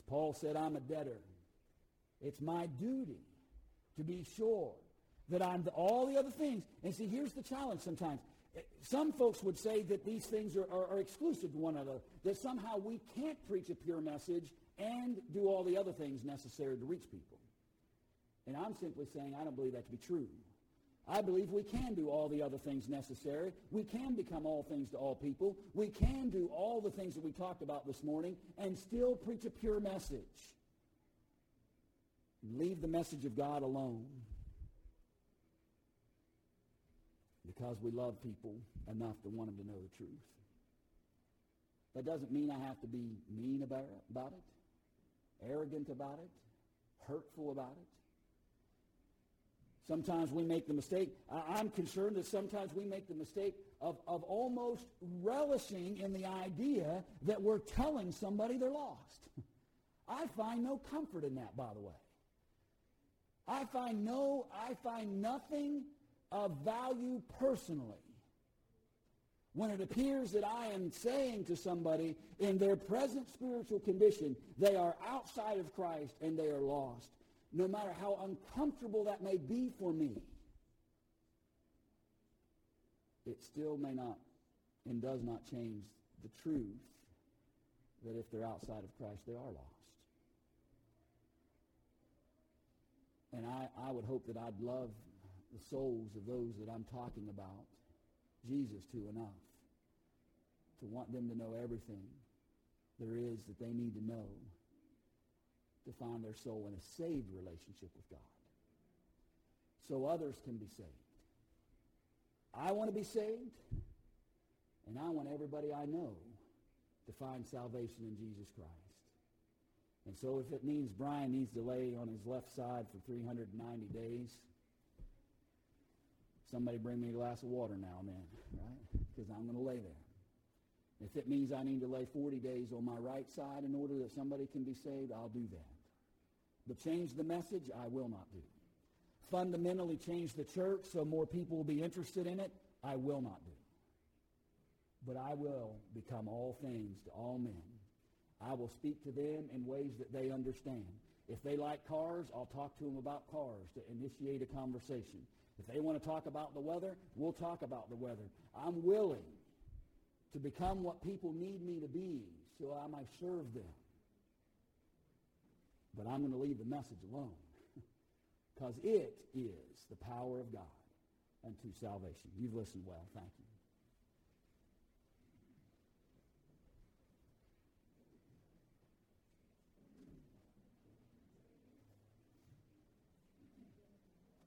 Paul said, I'm a debtor. It's my duty to be sure that I'm all the other things. And see, here's the challenge sometimes. Some folks would say that these things are exclusive to one another, that somehow we can't preach a pure message and do all the other things necessary to reach people. And I'm simply saying I don't believe that to be true. I believe we can do all the other things necessary. We can become all things to all people. We can do all the things that we talked about this morning and still preach a pure message. And leave the message of God alone. Because we love people enough to want them to know the truth. That doesn't mean I have to be mean about it, arrogant about it, hurtful about it. Sometimes we make the mistake, I'm concerned that sometimes we make the mistake of almost relishing in the idea that we're telling somebody they're lost. I find no comfort in that, by the way. I find nothing of value personally when it appears that I am saying to somebody in their present spiritual condition, they are outside of Christ and they are lost. No matter how uncomfortable that may be for me, it still may not and does not change the truth that if they're outside of Christ, they are lost. And I would hope that I'd love the souls of those that I'm talking about Jesus to enough to want them to know everything there is that they need to know to find their soul in a saved relationship with God so others can be saved. I want to be saved, and I want everybody I know to find salvation in Jesus Christ. And so if it means Brian needs to lay on his left side for 390 days, somebody bring me a glass of water now and then, right? Because I'm going to lay there. If it means I need to lay 40 days on my right side in order that somebody can be saved, I'll do that. But change the message, I will not do. Fundamentally change the church so more people will be interested in it, I will not do. But I will become all things to all men. I will speak to them in ways that they understand. If they like cars, I'll talk to them about cars to initiate a conversation. If they want to talk about the weather, we'll talk about the weather. I'm willing to become what people need me to be so I might serve them. But I'm going to leave the message alone because it is the power of God unto salvation. You've listened well. Thank you.